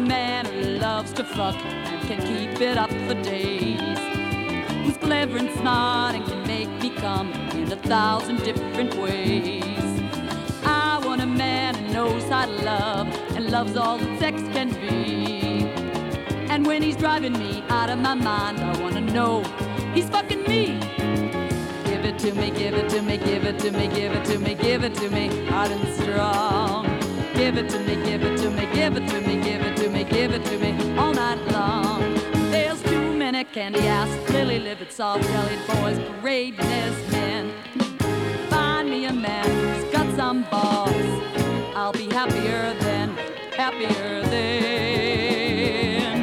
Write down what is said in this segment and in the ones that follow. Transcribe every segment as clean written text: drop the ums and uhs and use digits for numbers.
man who loves to fuck and can keep it up for days, who's clever and smart and can make me come in 1,000 different ways. I want a man who knows how to love and loves all that sex can be. And when he's driving me out of my mind, I want to know he's fucking me. Give it to me, give it to me, give it to me, give it to me, give it to me, hot and strong. Give it to me, give it to me, give it to me, give it to me, give it to me, all night long. There's too many candy-ass, lily-livered, soft-bellied boys parading as men. Find me a man who's got some balls. I'll be happier then, happier then.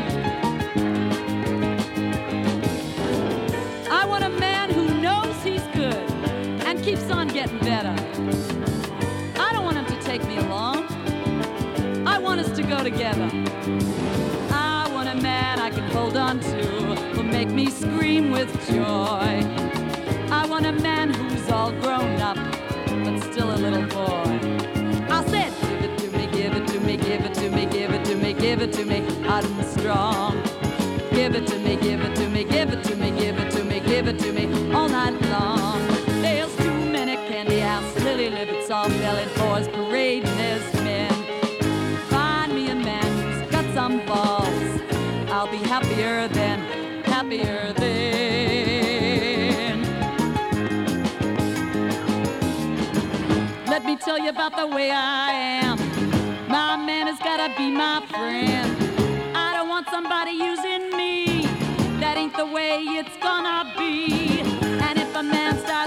I want a man who knows he's good and keeps on getting better. I don't want him to take me along. I want us to go together. I want a man I can hold on to, who'll make me scream with joy. I want a man who's all grown up, but still a little boy. I said, give it to me, give it to me, give it to me, give it to me, give it to me, hot and strong. Give it to me, give it to me, give it to me, give it to me, give it to me, all night long. There's too many candy-ass, lily-livered, soft-bellied boys parading as men. Find me a man who's got some balls. I'll be happier then, happier then. Let me tell you about the way I am. My man has gotta be my friend. I don't want somebody using me. That ain't the way it's gonna be. And if a man starts